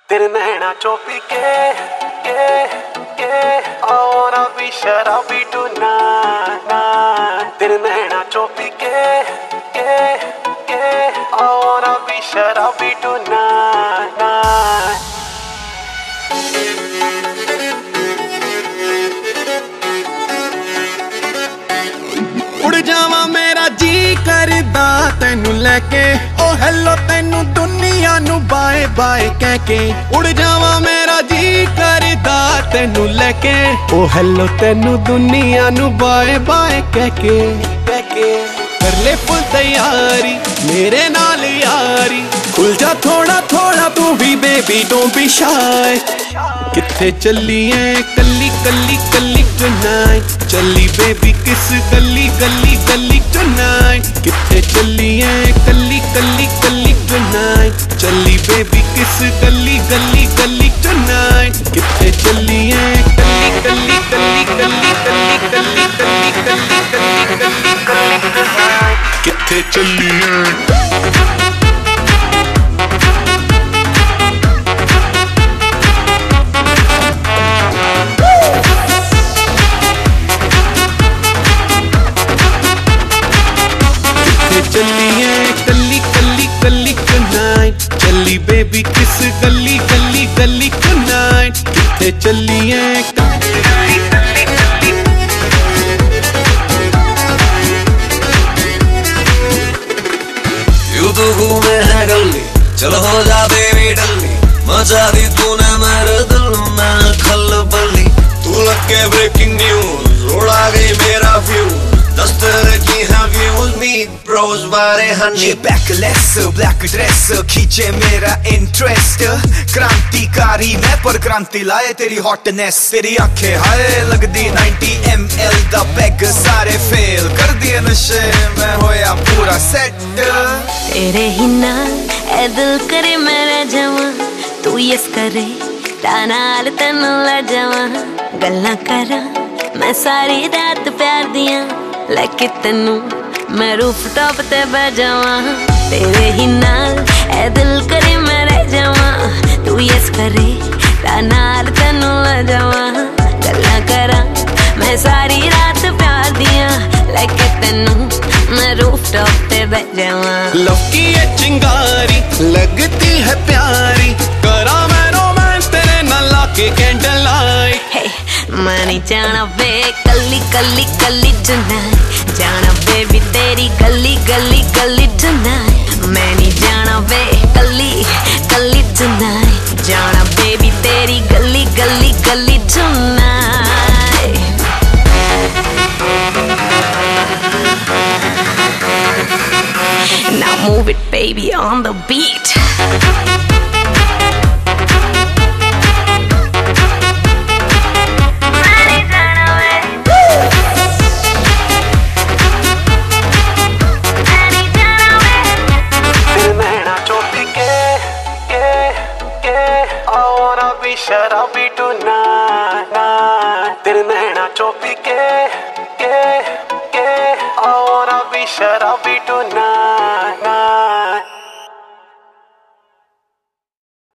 तेरे नैना चोपी के I wanna be शराबी tonight तेरे नैना चोपी के I wanna be शराबी tonight उड़ जावा मेरा जी करदा तैनू लेके ओ हेलो तैनू दुनिया नू बाय बाय कह के उड़ जावा मेरा जी करदा तैनू लेके ओ हेलो तैनू दुनिया नू बाय बाय कह के कर ले फुल तैयारी मेरे नाल यारी खुल जा थोड़ा थोड़ा तू भी बेबी डोंट बी शाय किथे चली है कल्ली कल्ली कल्ली टुनाइट चली बेबी किस गली गली गली टुनाइट किथे चली है कल्ली कल्ली कल्ली टुनाइट चली बेबी किस गली गली गली टुनाइट किथे चली है कल्ली कल्ली कल्ली कल्ली कल्ली कल्ली कल्ली कल्ली कल्ली कल्ली किथे चली है चली है कल्ली कल्ली कल्ली टुनाइट चली बेबी किस गली गली गली टुनाइट किथे चली है कल्ली कल्ली कल्ली कल्ली यूं तो घूमे है गली चलो हो जा बेबी डल्ली मचा दी तूने मेरे दिल में खलबली तू लग के ब्रेकिंग न्यूज उड़ा गई मेरा फ्यूज दस तरह की हैं व्यूज नीड ब्रोज बारे हनी ये बैकलेस ब्लैक ड्रेस खींचे मेरा इंटरेस्ट क्रांतिकारी मैं पर क्रांति लाए तेरी हॉटनेस तेरी आंखें हाय लगदी 90 ml दा पैग सारे फेल कर दिए नशे मैं होया पूरा सेट तेरे ही नाल ए दिल करे मैं रह जावां तू यस करे ता नाल तैनू ले जावां गल्लां करां मैं सारी रात प्यार दियां लेके तैनू मैं रूफ टॉप ते बह जावां तेरे ही नाल ए दिल करे मैं रह जावां तू यस करे ता नाल तैनू ले जावां गल्लां करां मैं सारी रात प्यार दियां लेके तैनू मैं रूफ टॉप ते बह जावां लव की ये चिंगारी लगती है प्यारी करा मैं रोमांस तेरे नाल लाके कैंडल लाइट मैं नहीं जाना वे कल्ली कल्ली कल्ली टुनाइट जाना बेबी तेरी गली गली गली टुनाइट मैं नहीं जाना वे कल्ली कल्ली टुनाइट जाना बेबी तेरी गली गली गली tonight Now move it baby on the beat शराबी tonight तेरे नैना चोपी के I wanna be शराबी tonight